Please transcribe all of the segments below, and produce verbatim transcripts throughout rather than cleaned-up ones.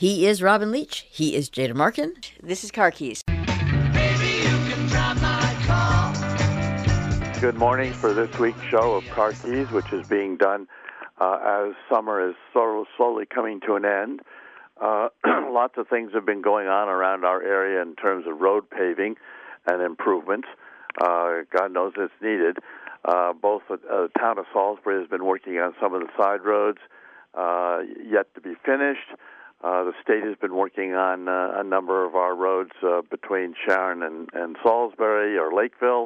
He is Robin Leach. He is Jada Markin. This is Car Keys. Good morning for this week's show of Car Keys, which is being done uh, as summer is sort of slowly coming to an end. Uh, lots of things have been going on around our area in terms of road paving and improvements. Uh, God knows it's needed. Uh, both uh, the town of Salisbury has been working on some of the side roads uh, yet to be finished. Uh, the state has been working on uh, a number of our roads uh, between Sharon and, and Salisbury or Lakeville.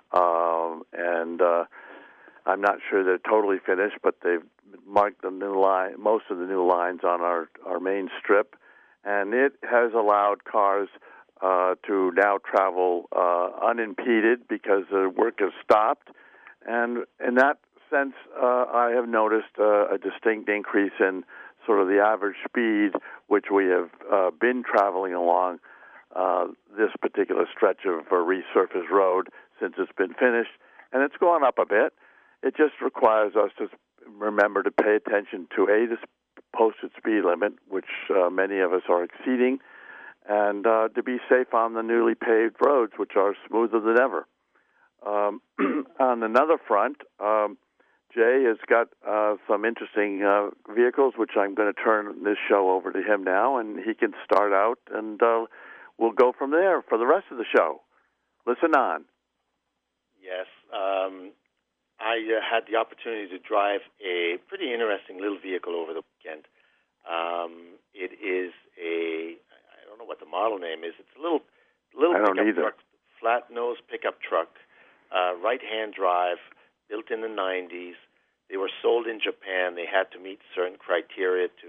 Um, and uh, I'm not sure they're totally finished, but they've marked the new line, most of the new lines on our, our main strip, and it has allowed cars uh, to now travel uh, unimpeded because the work has stopped. And in that sense, uh, I have noticed uh, a distinct increase in sort of the average speed which we have uh, been traveling along uh, this particular stretch of uh, resurfaced road since it's been finished, and it's gone up a bit. It just requires us to remember to pay attention to, A, the posted speed limit, which uh, many of us are exceeding, and uh, to be safe on the newly paved roads, which are smoother than ever. Um, on another front, um, Jay has got uh, some interesting uh, vehicles, which I'm going to turn this show over to him now, and he can start out, and uh, we'll go from there for the rest of the show. Listen on. Yes, um, I uh, had the opportunity to drive a pretty interesting little vehicle over the weekend. Um, it is a, I don't know what the model name is. It's a little, little I don't pickup either. truck, flat-nose pickup truck, uh, right-hand drive, built in the nineties. They were sold in Japan. They had to meet certain criteria to.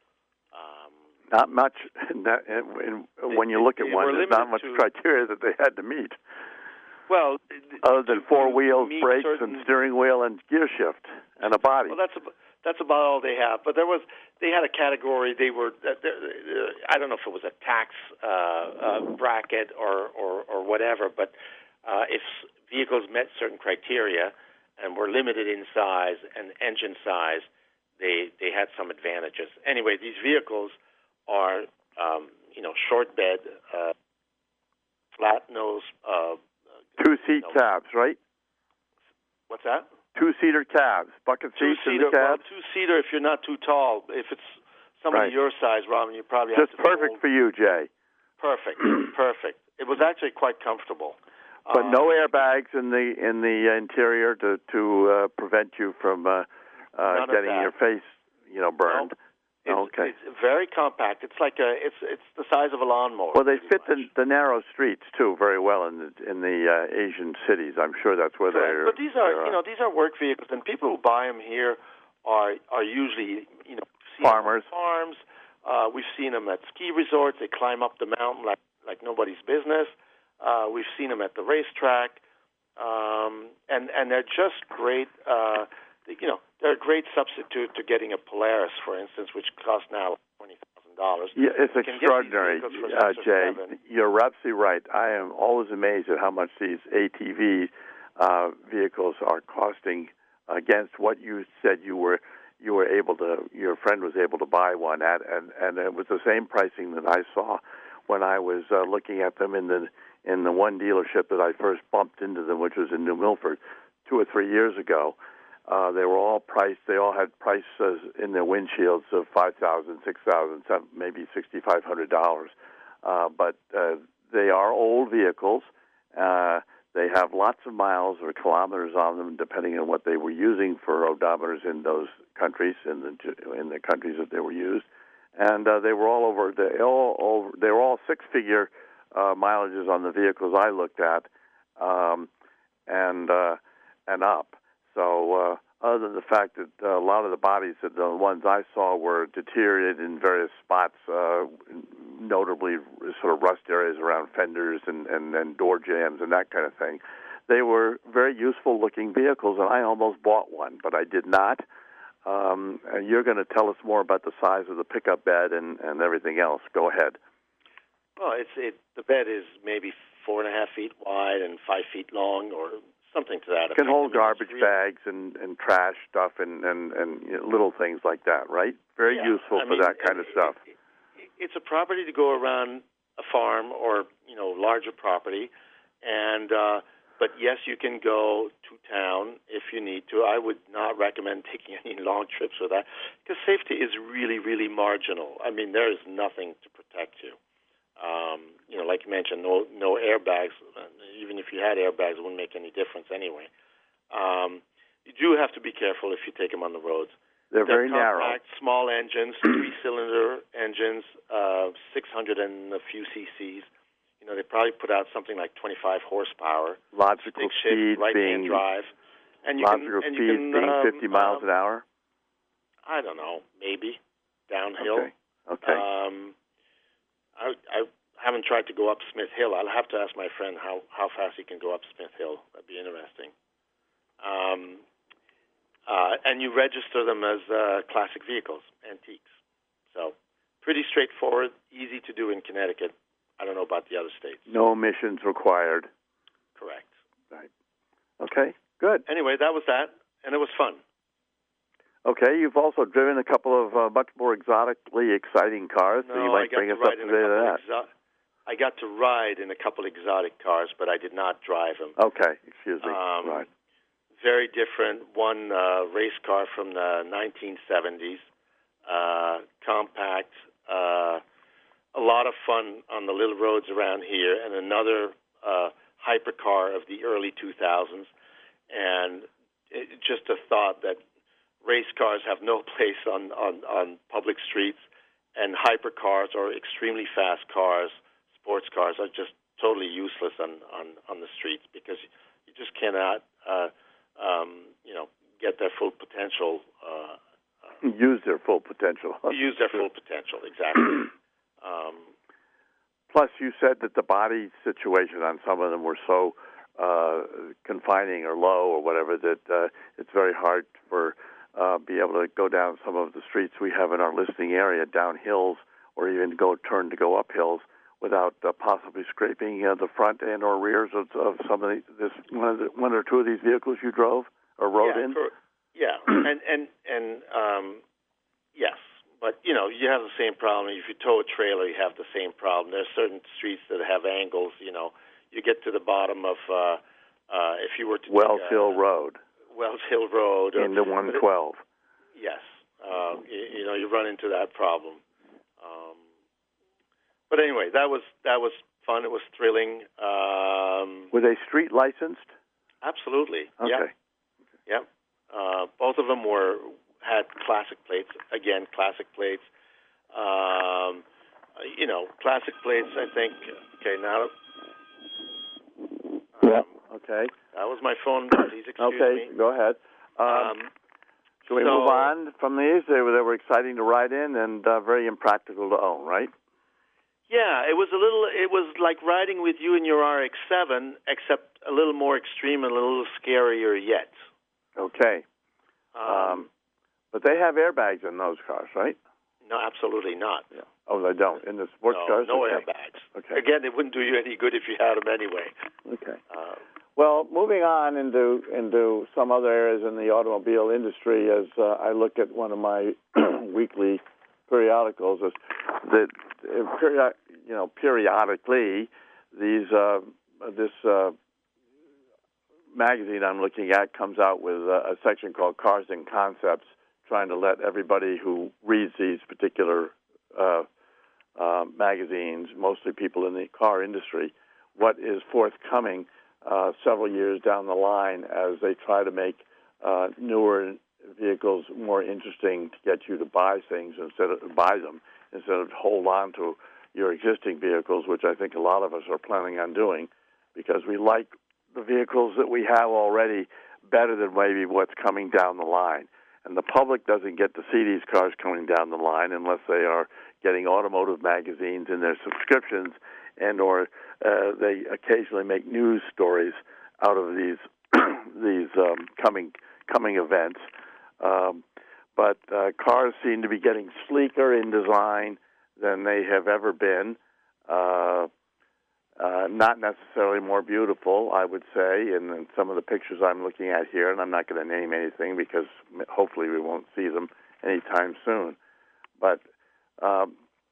Um, not much. Not, in, they, when you look at one, there's not much to, criteria that they had to meet. Well, other than four wheels, brakes, certain, and steering wheel, and gear shift, and a body. Well, that's about, that's about all they have. But there was they had a category. They were uh, uh, I don't know if it was a tax uh, uh, bracket or, or or whatever. But uh, if vehicles met certain criteria and were limited in size and engine size, they they had some advantages. Anyway, these vehicles are um, you know short bed, uh, flat nose. Uh, Two-seat no. cabs, right? What's that? Two-seater cabs, bucket seats in the cabs. Well, two-seater if you're not too tall. If it's somebody right. your size, Robin, you probably just have to perfect for you, Jay. Perfect, perfect. It was actually quite comfortable. But um, no airbags in the in the interior to to uh, prevent you from uh, uh, getting your face, you know, burned. No. It's, okay. It's very compact. It's like a it's it's the size of a lawnmower. Well, they fit the, the narrow streets too very well in the in the uh, Asian cities. I'm sure that's where they're. But these are you know these are work vehicles, and people who buy them here are are usually you know farmers, farms. Uh, we've seen them at ski resorts. They climb up the mountain like like nobody's business. Uh, we've seen them at the racetrack, um, and and they're just great. Uh, you know, they're a great substitute to getting a Polaris, for instance, which costs now twenty thousand dollars. Yeah, it's extraordinary, uh, Jay. You're absolutely right. I am always amazed at how much these A T V uh, vehicles are costing against what you said you were you were able to. Your friend was able to buy one at, and and it was the same pricing that I saw when I was uh, looking at them in the in the one dealership that I first bumped into them, which was in New Milford, two or three years ago. Uh, they were all priced. They all had prices in their windshields of five thousand, six thousand, maybe sixty-five hundred dollars. Uh, but uh, they are old vehicles. Uh, they have lots of miles or kilometers on them, depending on what they were using for odometers in those countries, in the in the countries that they were used. And uh, they were all over. They all over. They were all six-figure uh, mileages on the vehicles I looked at, um, and uh, and up. So uh, other than the fact that uh, a lot of the bodies, that the ones I saw, were deteriorated in various spots, uh, notably sort of rust areas around fenders and, and, and door jambs and that kind of thing, they were very useful-looking vehicles, and I almost bought one, but I did not. Um, and you're going to tell us more about the size of the pickup bed and, and everything else. Go ahead. Well, it's it. The bed is maybe four and a half feet wide and five feet long, or something to that effect. Can hold I mean, garbage bags and, and trash stuff and, and, and you know, little things like that, right? Very yeah, useful I for mean, that kind it, of stuff. It, it's a property to go around a farm or, you know, larger property. And uh, but yes, you can go to town if you need to. I would not recommend taking any long trips with that because safety is really, really marginal. I mean, there is nothing to protect you. Um, you know, like you mentioned, no no airbags. Even if you had airbags, it wouldn't make any difference anyway. Um, you do have to be careful if you take them on the roads. They're, They're very compact, narrow. small engines, three-cylinder engines, uh, six hundred and a few cc's. You know, they probably put out something like twenty-five horsepower. Logical stick shift, speed right-hand being drive, and you logical can, and speed you can, being um, fifty miles um, an hour. I don't know, maybe downhill. Okay. Okay. Um, I, I haven't tried to go up Smith Hill. I'll have to ask my friend how, how fast he can go up Smith Hill. That'd be interesting. Um, uh, and you register them as uh, classic vehicles, antiques. So pretty straightforward, easy to do in Connecticut. I don't know about the other states. No emissions required. Correct. Right. Okay, good. Anyway, that was that, and it was fun. Okay, you've also driven a couple of uh, much more exotically exciting cars, so No, you I might got bring to us up ride to in date a on couple that. exo- I got to ride in a couple exotic cars, but I did not drive them. Okay, excuse me. Um, right. Very different. One uh, race car from the nineteen seventies, uh, compact, uh, a lot of fun on the little roads around here, and another uh, hypercar of the early two thousands. And it, just a thought that race cars have no place on, on, on public streets, and hypercars or extremely fast cars, sports cars, are just totally useless on, on, on the streets because you just cannot, uh, um, you know, get their full potential. Uh, uh, Use their full potential. use their full potential, exactly. um, Plus, you said that the body situation on some of them were so uh, confining or low or whatever that uh, it's very hard for uh, be able to go down some of the streets we have in our listening area, down hills, or even go turn to go up hills without uh, possibly scraping uh, the front and or rears of, of some of the, this one, of the, one or two of these vehicles you drove or rode yeah, in. For, yeah, and and and um, yes. But, you know, you have the same problem. If you tow a trailer, you have the same problem. There's certain streets that have angles, you know. You get to the bottom of, uh, uh, if you were to Wells take a, Hill Road. Wells Hill Road. Or, into one twelve. Yes. Uh, you, you know, you run into that problem. Um, but anyway, that was that was fun. It was thrilling. Um, Were they street licensed? absolutely. Okay. Yep. Yep. Uh, both of them were... had classic plates. Again, classic plates. Um, you know, classic plates, I think. Okay, now. Um, Yeah. Okay. That was my phone. Please excuse okay, me. go ahead. Um, Um, Shall we so, move on from these? They were, they were exciting to ride in and uh, very impractical to own, right? Yeah, it was a little. It was like riding with you in your R X seven, except a little more extreme and a little scarier yet. Okay. Um, Um, but they have airbags in those cars, right? no, absolutely not. Yeah. Oh, they don't in the sports no, cars. no okay. airbags. Okay. Again, it wouldn't do you any good if you had them anyway. Okay. Uh, Well, moving on into into some other areas in the automobile industry, as uh, I look at one of my weekly periodicals, is that uh, period, you know periodically these uh, this uh, magazine I'm looking at comes out with a, a section called Cars and Concepts, trying to let everybody who reads these particular uh, uh, magazines, mostly people in the car industry, what is forthcoming uh, several years down the line as they try to make uh, newer vehicles more interesting to get you to buy things instead of buy them instead of hold on to your existing vehicles, which I think a lot of us are planning on doing because we like the vehicles that we have already better than maybe what's coming down the line. And the public doesn't get to see these cars coming down the line unless they are getting automotive magazines in their subscriptions and or uh, they occasionally make news stories out of these these um, coming coming events. Um, but uh, cars seem to be getting sleeker in design than they have ever been. Uh, uh, not necessarily more beautiful, I would say, in, in some of the pictures I'm looking at here, and I'm not going to name anything because hopefully we won't see them anytime soon. But um, the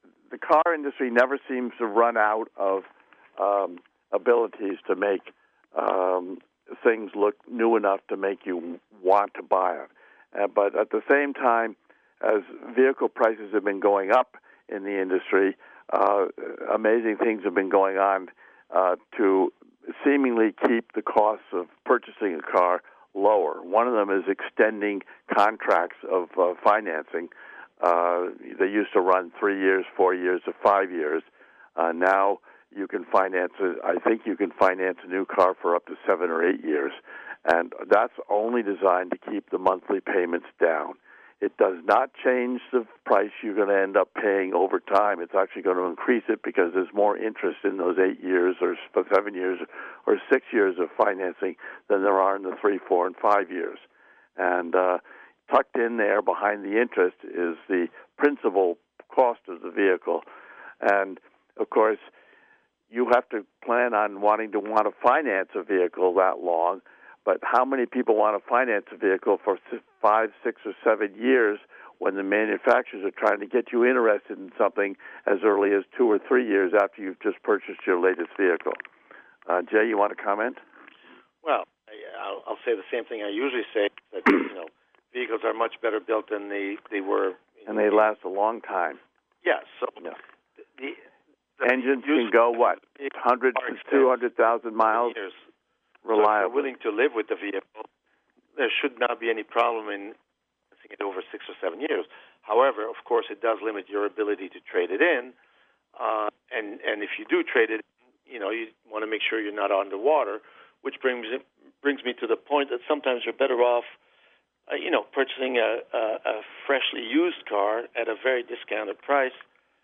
car industry never seems to run out of um, abilities to make um, things look new enough to make you want to buy it. Uh, but at the same time, as vehicle prices have been going up in the industry, uh, amazing things have been going on uh, to seemingly keep the costs of purchasing a car lower. One of them is extending contracts of uh, financing. Uh, they used to run three years, four years, or five years. Uh, now you can finance, a, I think you can finance a new car for up to seven or eight years. And that's only designed to keep the monthly payments down. It does not change the price you're going to end up paying over time. It's actually going to increase it because there's more interest in those eight years or seven years or six years of financing than there are in the three, four, and five years. And uh, tucked in there behind the interest is the principal cost of the vehicle. And, of course, you have to plan on wanting to want to finance a vehicle that long. But how many people want to finance a vehicle for five, six, or seven years when the manufacturers are trying to get you interested in something as early as two or three years after you've just purchased your latest vehicle? Uh, Jay, you want to comment? Well, I'll, I'll say the same thing I usually say, that you know, vehicles are much better built than they, they were. And they last a long time. Yes. Yeah, so yeah. the, the engines can go, what, one hundred to two hundred thousand miles? Years. Reliable. So if you're willing to live with the vehicle, there should not be any problem in it over six or seven years. However, of course, it does limit your ability to trade it in. Uh, and, and if you do trade it, you know, you want to make sure you're not underwater, which brings it, brings me to the point that sometimes you're better off, uh, you know, purchasing a, a, a freshly used car at a very discounted price,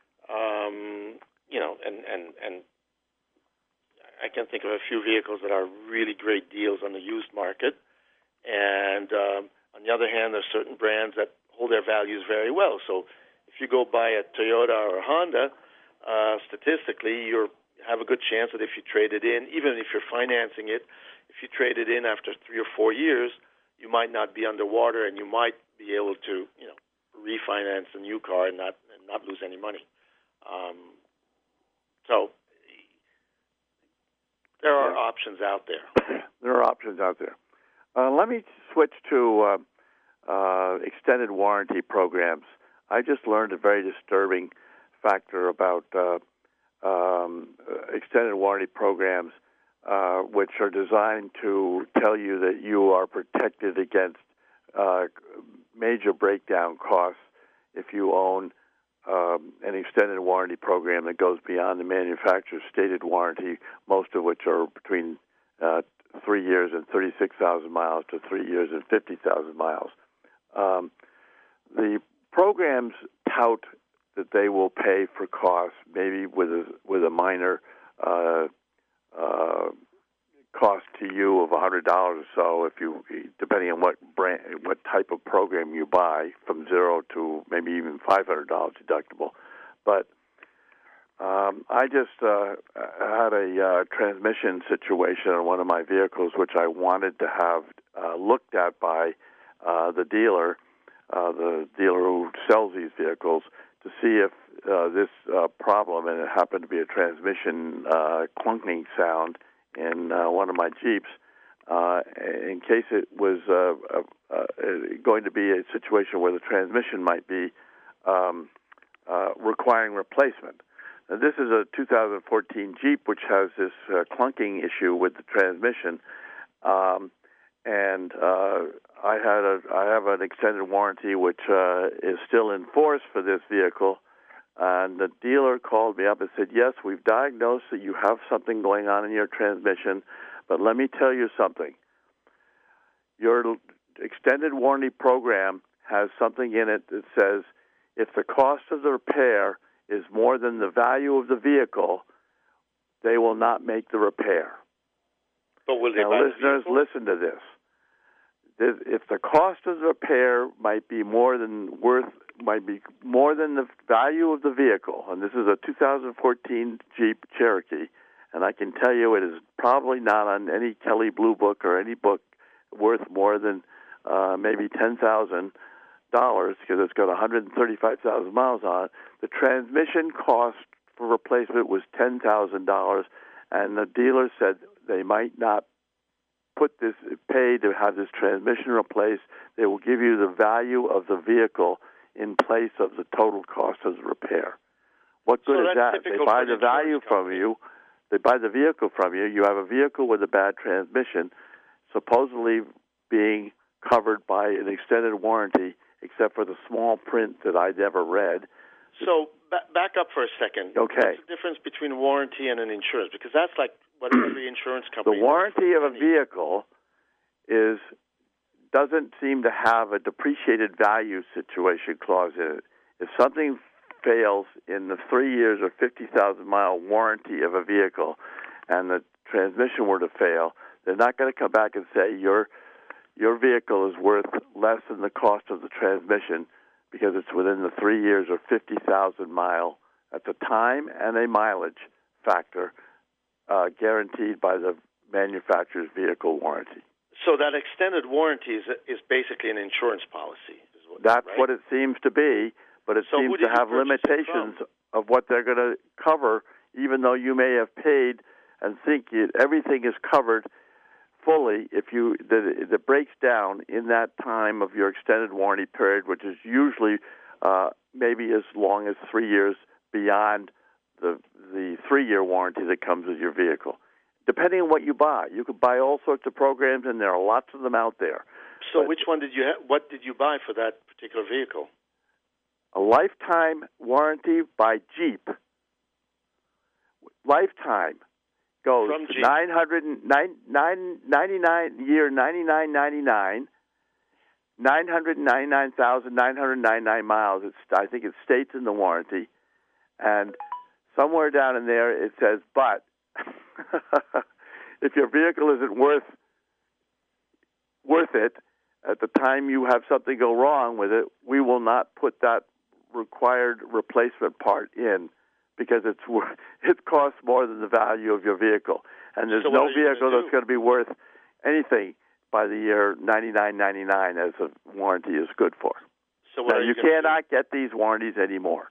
um, you know, and, and, and I can think of a few vehicles that are really great deals on the used market. And um, on the other hand, there's certain brands that hold their values very well. So if you go buy a Toyota or a Honda, uh, statistically, you have a good chance that if you trade it in, even if you're financing it, if you trade it in after three or four years, you might not be underwater, and you might be able to, you know, refinance a new car and not and not lose any money. Um, so there are yeah. options out there. There are options out there. Uh, let me switch to uh, uh, extended warranty programs. I just learned a very disturbing factor about uh, um, extended warranty programs, uh, which are designed to tell you that you are protected against uh, major breakdown costs if you own um, an extended warranty program that goes beyond the manufacturer's stated warranty, most of which are between uh, three years and thirty-six thousand miles to three years and fifty thousand miles. Um, the programs tout that they will pay for costs, maybe with a, with a minor uh, uh, cost to you of one hundred dollars or so, if you, depending on what brand, what type of program you buy, from zero to maybe even five hundred dollars deductible. But um, I just uh, had a uh, transmission situation on one of my vehicles, which I wanted to have uh, looked at by uh, the dealer, uh, the dealer who sells these vehicles, to see if uh, this uh, problem, and it happened to be a transmission uh, clunking sound in uh, one of my Jeeps, uh, in case it was uh, uh, uh, going to be a situation where the transmission might be um, uh, requiring replacement. Now, this is a two thousand fourteen Jeep which has this uh, clunking issue with the transmission, um, and uh, I had a I have an extended warranty which uh, is still in force for this vehicle. And the dealer called me up and said, yes, we've diagnosed that you have something going on in your transmission, but let me tell you something. Your extended warranty program has something in it that says if the cost of the repair is more than the value of the vehicle, they will not make the repair. But will they now, buy listeners, the listen to this. If the cost of the repair might be more than worth, might be more than the value of the vehicle, and this is a two thousand fourteen Jeep Cherokee, and I can tell you it is probably not on any Kelley Blue Book or any book worth more than uh, maybe ten thousand dollars because it's got one hundred thirty-five thousand miles on it. The transmission cost for replacement was ten thousand dollars, and the dealer said they might not put this pay to have this transmission replaced. They will give you the value of the vehicle in place of the total cost of the repair. What good so is that? They buy the value from you. They buy the vehicle from you. You have a vehicle with a bad transmission, supposedly being covered by an extended warranty, except for the small print that I never read. So ba- back up for a second. Okay. What's the difference between warranty and an insurance? Because that's like what every insurance company. The warranty of a vehicle is doesn't seem to have a depreciated value situation clause in it. If something fails in the three years or fifty thousand mile warranty of a vehicle, and the transmission were to fail, they're not going to come back and say your your vehicle is worth less than the cost of the transmission because it's within the three years or fifty thousand mile at the time and a mileage factor uh, guaranteed by the manufacturer's vehicle warranty. So that extended warranty is, is basically an insurance policy. Is what, That's right? what it seems to be, but it so seems to have limitations of what they're going to cover, even though you may have paid and think it, everything is covered fully. If you that it breaks down in that time of your extended warranty period, which is usually uh, maybe as long as three years beyond the the three-year warranty that comes with your vehicle. Depending on what you buy, you could buy all sorts of programs, and there are lots of them out there. So, but which one did you ha- what did you buy for that particular vehicle? A lifetime warranty by Jeep. Lifetime goes From to Jeep. nine hundred nine nine ninety nine year ninety nine ninety nine. Nine hundred ninety nine thousand nine hundred ninety nine miles. It's I think it states in the warranty, and somewhere down in there it says, but if your vehicle isn't worth worth it at the time you have something go wrong with it, we will not put that required replacement part in because it's it costs more than the value of your vehicle, and there's so no vehicle vehicle that's do? going to be worth anything by the year ninety-nine ninety-nine as a warranty is good for. So what now, are you, you cannot do? get these warranties anymore.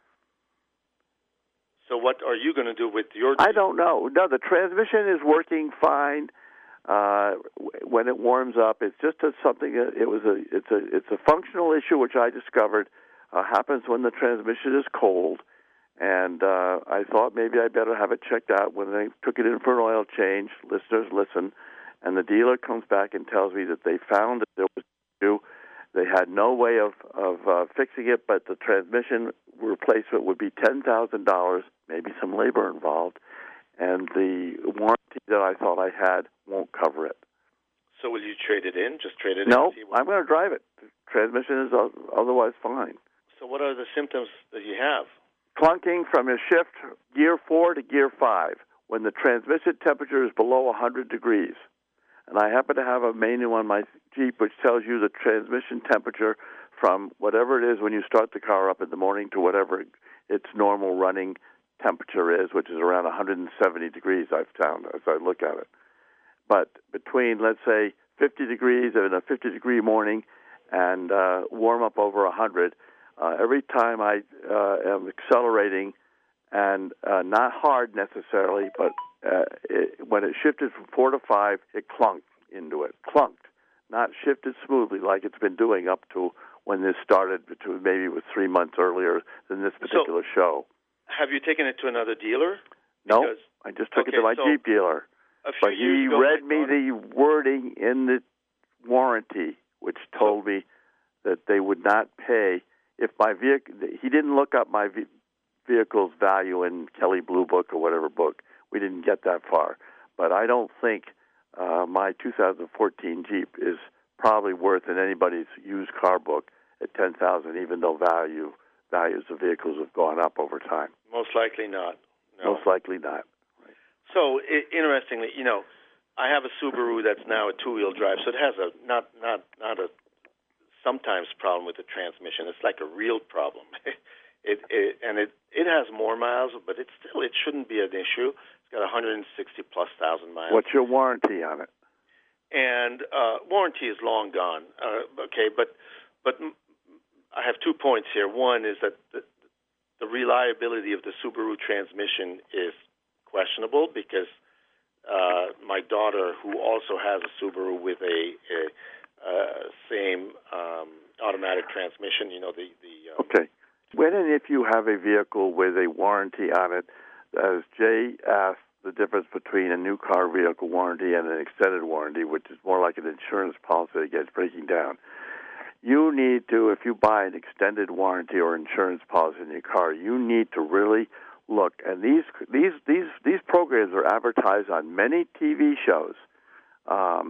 So what are you going to do with your? I don't know. No, the transmission is working fine. Uh, when it warms up, it's just a, something. It was a. It's a. It's a functional issue which I discovered uh, happens when the transmission is cold, and uh, I thought maybe I better have it checked out. When they took it in for an oil change, listeners listen, and the dealer comes back and tells me that they found that there was issue. They had no way of of uh, fixing it, but the transmission replacement would be ten thousand dollars, maybe some labor involved, and the warranty that I thought I had won't cover it. So will you trade it in? Just trade it no, in? No, I'm going to drive it. The transmission is otherwise fine. So what are the symptoms that you have? Clunking from a shift gear four to gear five when the transmission temperature is below one hundred degrees. And I happen to have a manual on my Jeep which tells you the transmission temperature from whatever it is when you start the car up in the morning to whatever its normal running temperature is, which is around one hundred seventy degrees, I've found, as I look at it. But between, let's say, fifty degrees in a fifty-degree morning and uh, warm up over one hundred, uh, every time I uh, am accelerating, and uh, not hard necessarily, but uh, it, when it shifted from four to five, it clunked into it. Clunked, not shifted smoothly like it's been doing up to when this started, between maybe it was three months earlier than this particular so, show. Have you taken it to another dealer? No, because, I just took okay, it to my so Jeep dealer. But he ago, read me the wording in the warranty, which told so, me that they would not pay if my vehicle. He didn't look up my ve- vehicle's value in Kelley Blue Book or whatever book. We didn't get that far. But I don't think uh, my two thousand fourteen Jeep is probably worth in anybody's used car book at ten thousand dollars, even though value values of vehicles have gone up over time. Most likely not. No. Most likely not. Right. So, I- interestingly, you know, I have a Subaru that's now a two-wheel drive, so it has a not not not a sometimes problem with the transmission. It's like a real problem. it, it and it it has more miles, but it still it shouldn't be an issue. It's got one hundred sixty plus thousand miles. What's your warranty on it? And uh, warranty is long gone. Uh, okay, but but m- I have two points here. One is that the, the reliability of the Subaru transmission is questionable because uh, my daughter, who also has a Subaru with a, a uh, same um, automatic transmission, you know, the... the um, okay. When and if you have a vehicle with a warranty on it, as Jay asked, the difference between a new car vehicle warranty and an extended warranty, which is more like an insurance policy that gets breaking down. You need to, if you buy an extended warranty or insurance policy in your car, you need to really look. And these these these these programs are advertised on many T V shows, um,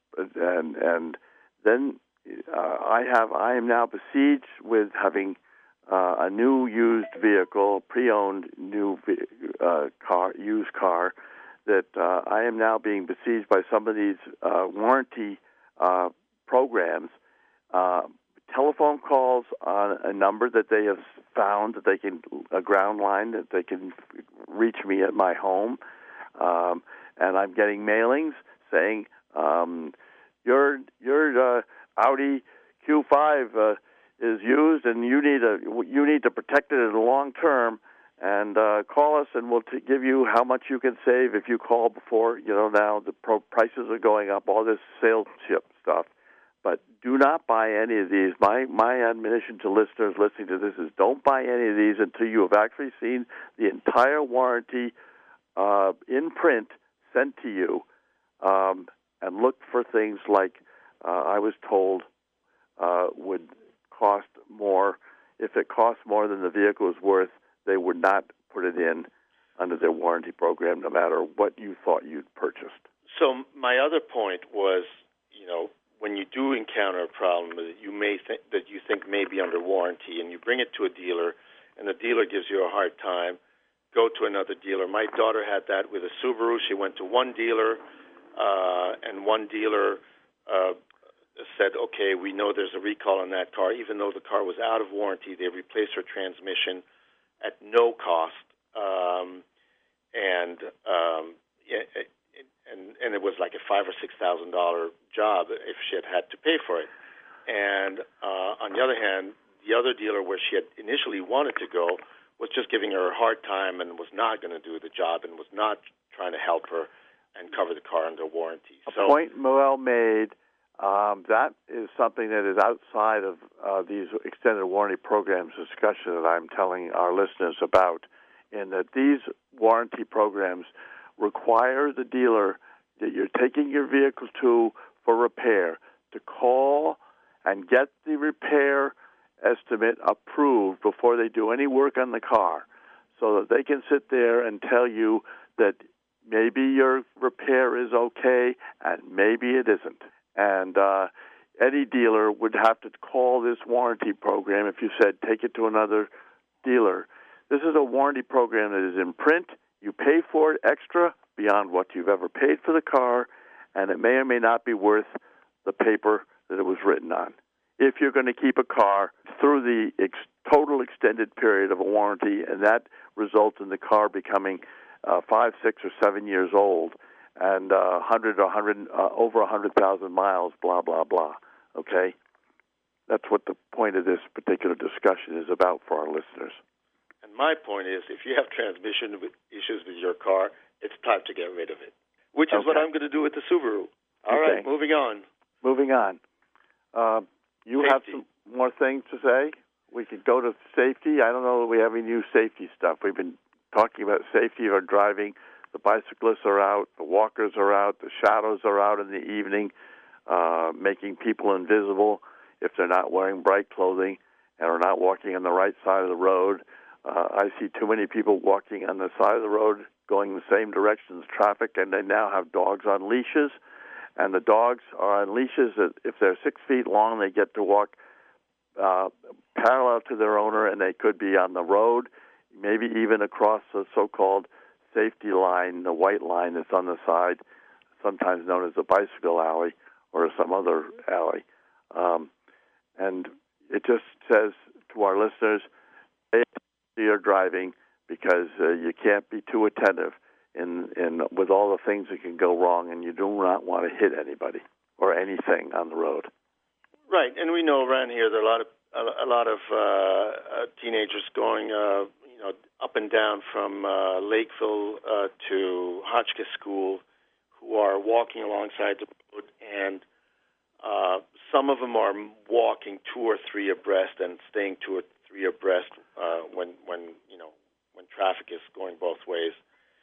and and then uh, I have I am now besieged with having uh, a new used vehicle, pre-owned new uh, car, used car, that uh, I am now being besieged by some of these uh, warranty uh, programs. Uh, telephone calls on a number that they have found that they can, a ground line that they can reach me at my home, um, and I'm getting mailings saying um, your your uh, Audi Q five uh, is used and you need a you need to protect it in the long term, and uh, call us and we'll t- give you how much you can save if you call before. You know, now the pro- prices are going up, all this salesmanship stuff. But do not buy any of these. My my admonition to listeners listening to this is don't buy any of these until you have actually seen the entire warranty uh, in print sent to you, um, and look for things like uh, I was told uh, would cost more. If it costs more than the vehicle is worth, they would not put it in under their warranty program, no matter what you thought you'd purchased. So my other point was, you know, when you do encounter a problem that you may think that you think may be under warranty, and you bring it to a dealer, and the dealer gives you a hard time, go to another dealer. My daughter had that with a Subaru. She went to one dealer, uh, and one dealer uh, said, "Okay, we know there's a recall on that car, even though the car was out of warranty. They replaced her transmission at no cost, um, and um, it, it, And, and it was like a five or six thousand dollar job if she had had to pay for it. And uh, on the other hand, the other dealer where she had initially wanted to go was just giving her a hard time and was not going to do the job and was not trying to help her and cover the car under warranty. A so, point well made. Um, that is something that is outside of uh, these extended warranty programs discussion that I'm telling our listeners about, in that these warranty programs require the dealer that you're taking your vehicle to for repair to call and get the repair estimate approved before they do any work on the car, so that they can sit there and tell you that maybe your repair is okay and maybe it isn't. And uh, any dealer would have to call this warranty program if you said take it to another dealer. This is a warranty program that is in print. You pay for it extra beyond what you've ever paid for the car, and it may or may not be worth the paper that it was written on. If you're going to keep a car through the ex- total extended period of a warranty, and that results in the car becoming uh, five, six, or seven years old, and uh, one hundred or one hundred, uh, over one hundred thousand miles, blah, blah, blah. Okay? That's what the point of this particular discussion is about for our listeners. And my point is, if you have transmission issues with your car, it's time to get rid of it, which is okay. what I'm going to do with the Subaru. All okay. right, moving on. Moving on. Uh, you safety. have some more things to say? We could go to safety. I don't know that we have any new safety stuff. We've been talking about safety or driving. The bicyclists are out. The walkers are out. The shadows are out in the evening, uh, making people invisible if they're not wearing bright clothing and are not walking on the right side of the road. Uh, I see too many people walking on the side of the road going the same direction as traffic, and they now have dogs on leashes. And the dogs are on leashes that if they're six feet long, they get to walk uh, parallel to their owner, and they could be on the road, maybe even across the so-called safety line, the white line that's on the side, sometimes known as the bicycle alley or some other alley. Um, and it just says to our listeners, you're driving because uh, you can't be too attentive in, in with all the things that can go wrong, and you do not want to hit anybody or anything on the road. Right, and we know around here there are a lot of a, a lot of uh, uh, teenagers going, uh, you know, up and down from uh, Lakeville uh, to Hotchkiss School, who are walking alongside the road, and uh, some of them are walking two or three abreast and staying two or three abreast uh, when, when you know, when traffic is going both ways.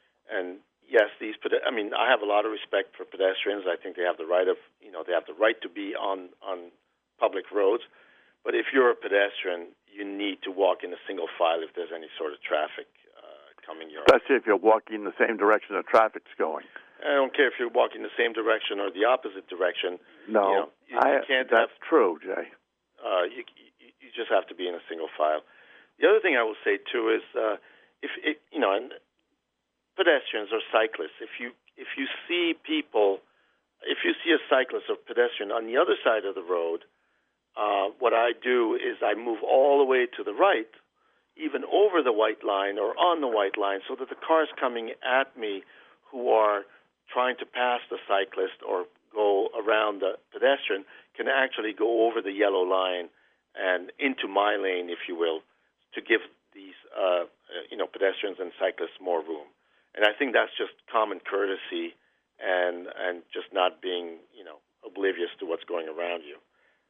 And yes, these. Ped- I mean, I have a lot of respect for pedestrians. I think they have the right of, you know, they have the right to be on on public roads. But if you're a pedestrian, you need to walk in a single file if there's any sort of traffic uh, coming your way. Especially if you're walking in the same direction the traffic's going. I don't care if you're walking the same direction or the opposite direction. No, you know, you, I, you can't that's have, true, Jay. Uh, you, you you just have to be in a single file. The other thing I will say too is, uh, if it, you know, and pedestrians or cyclists, if you if you see people, if you see a cyclist or pedestrian on the other side of the road, uh, what I do is I move all the way to the right, even over the white line or on the white line, so that the cars coming at me who are trying to pass the cyclist or go around the pedestrian can actually go over the yellow line and into my lane, if you will, to give these uh, you know pedestrians and cyclists more room. And I think that's just common courtesy and and just not being you know oblivious to what's going around you.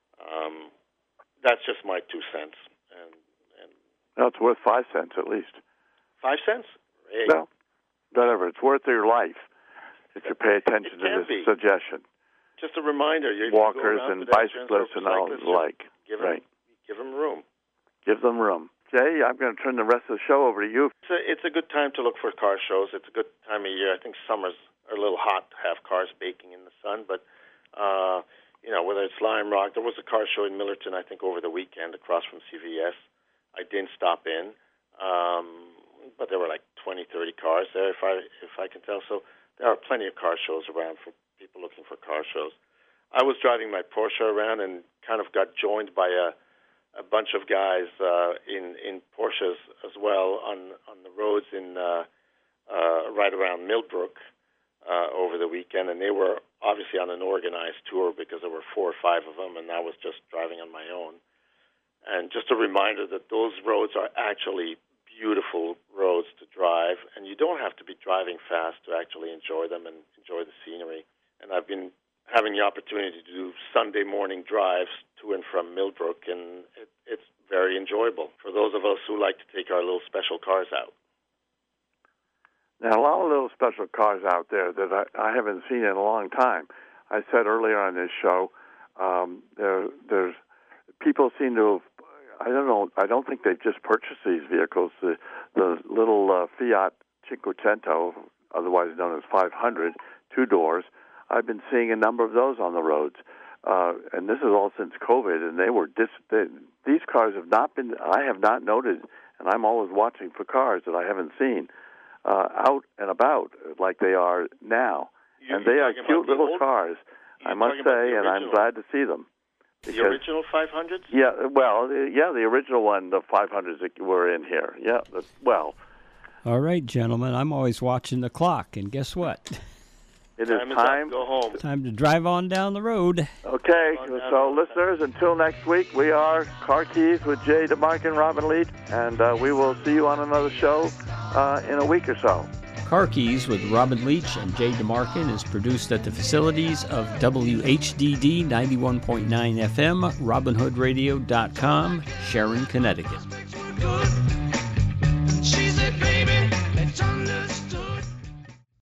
Um, that's just my two cents. And, and no, it's worth five cents at least. Five cents? Hey. Well, whatever. It's worth your life if you pay attention to this be. suggestion. Just a reminder. You're Walkers and bicyclists and all the like. Give right. Them, give them room. Give them room. Jay, I'm going to turn the rest of the show over to you. It's a, it's a good time to look for car shows. It's a good time of year. I think summers are a little hot to have cars baking in the sun, but, uh, you know, whether it's Lime Rock, there was a car show in Millerton, I think, over the weekend across from C V S. I didn't stop in, um, but there were like twenty, thirty cars there, if I if I can tell. So there are plenty of car shows around for people looking for car shows. I was driving my Porsche around and kind of got joined by a a bunch of guys uh, in in Porsches as well on on the roads in uh, uh, right around Millbrook uh, over the weekend, and they were obviously on an organized tour because there were four or five of them, and I was just driving on my own. And just a reminder that those roads are actually beautiful roads to drive, and you don't have to be driving fast to actually enjoy them and enjoy the scenery. And I've been having the opportunity to do Sunday morning drives to and from Millbrook, and it, it's very enjoyable for those of us who like to take our little special cars out. Now, a lot of little special cars out there that I, I haven't seen in a long time. I said earlier on this show, um, there, there's people seem to have, I don't know, I don't think they've just purchased these vehicles. The, the little uh, Fiat Cinquecento, otherwise known as five hundred, two doors, I've been seeing a number of those on the roads, uh, and this is all since COVID. And they were dis- they, these cars have not been. I have not noted, and I'm always watching for cars that I haven't seen uh, out and about like they are now. You're, and they are cute the little old, cars, I must say, and I'm glad to see them. Because, the original five hundreds? Yeah, well, yeah, the original one, the five hundreds that were in here. Yeah, the, well. All right, gentlemen, I'm always watching the clock, and guess what? It is time. time. Is up. Go home. Time to drive on down the road. Okay, so listeners, until next week, we are Car Keys with Jay DeMark and Robin Leach, and uh, we will see you on another show uh, in a week or so. Car Keys with Robin Leach and Jay DeMarkin is produced at the facilities of W H D D ninety-one point nine F M, robin hood radio dot com, Sharon, Connecticut.